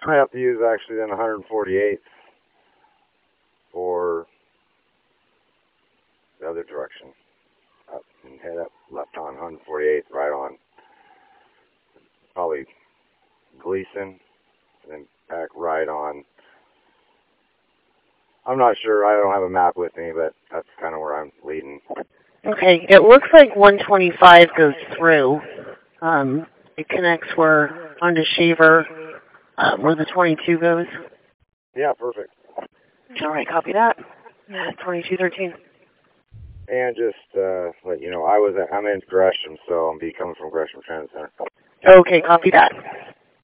I have to use actually then 148 for the other direction. Up and head up left on 148, right on. Probably Gleason, and then back right on. I'm not sure. I don't have a map with me, but that's kind of where I'm leading. Okay, it looks like 125 goes through. It connects where onto Shaver, where the 22 goes. Yeah, perfect. All right, copy that. 2213. And just let you know, I'm in Gresham, so I'll be coming from Gresham Transit Center. Okay, copy that.